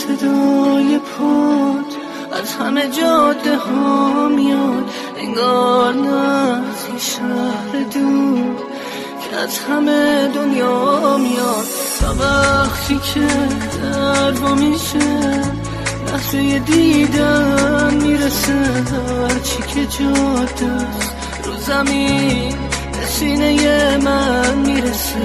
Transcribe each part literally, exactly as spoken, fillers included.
صدای پاد از همه جاده ها میاد، انگار نه از این شهر دور که از همه دنیا میاد. تا وقتی که در با میشه لحظه دیدن میرسه، هرچی که جاده است رو زمین به سینه من میرسه.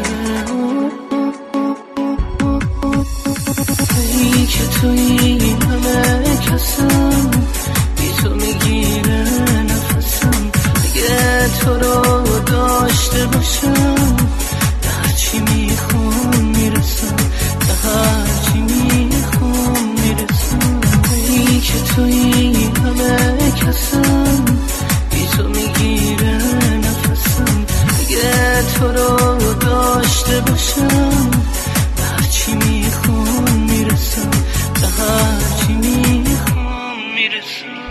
ای که توی همه کسم، بی تو میگیره نفسم. اگه تو رو داشته باشم به هرچی میخوام میرسم، به هرچی میخوام میرسم. ای که توی همه کسم، بی تو میگیره نفسم. اگه تو رو داشته باشم به هرچی میخوام میرسم، به هرچی میخوام میرسم.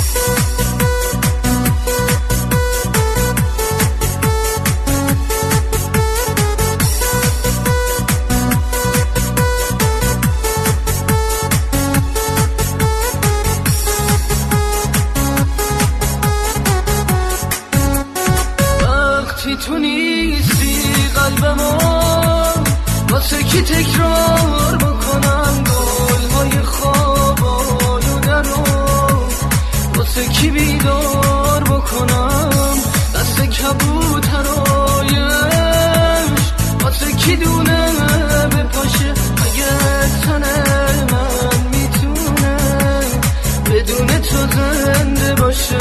وقتی تو نیستی قلبمو واسه کی تکرار بکنم، گلهای خواب آلوده رو واسه کی بیدار بکنم، دست کبوترایش واسه کی دونه بپاشه. اگه تن من میتونه بدون تو زنده باشه.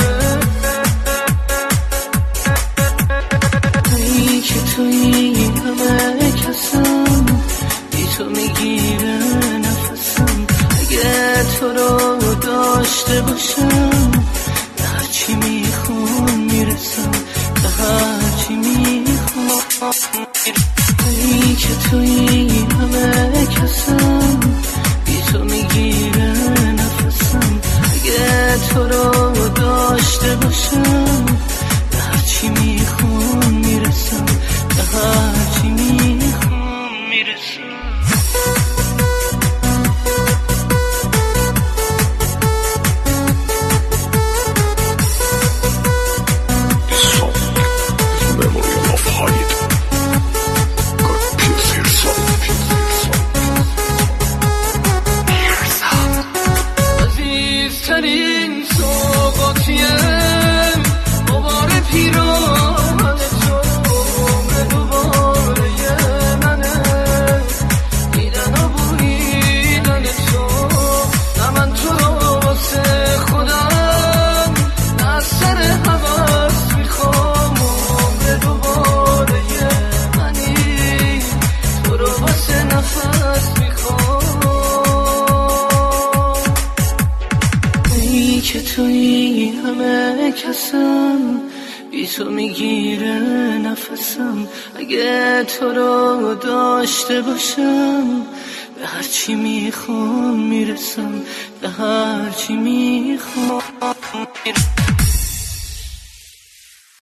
ای که توی همه کسم، بی تو میگیره نفسم. اگه تو رو داشته باشم به هرچی میخوام میرسم، به هرچی میخوام. ای که توی همه کسم، بی تو میگیره نفسم. اگه تو رو داشته باشم به هرچی میخوام میرسم، به هرچی میخوام میرسم. عزیزترین سوقاتیه مباره پیران تو، عمر دوباره منه دیدن و بویدن تو. نه من تو رو واسه خودم، نه از سر حوض میخوام، عمر دوباره منی تو رو واسه نفس میخوام. ای که توی همه کسم، بی تو میگیره نفسم. اگه تو رو داشته باشم به هرچی میخوام میرسم، به هرچی میخوام.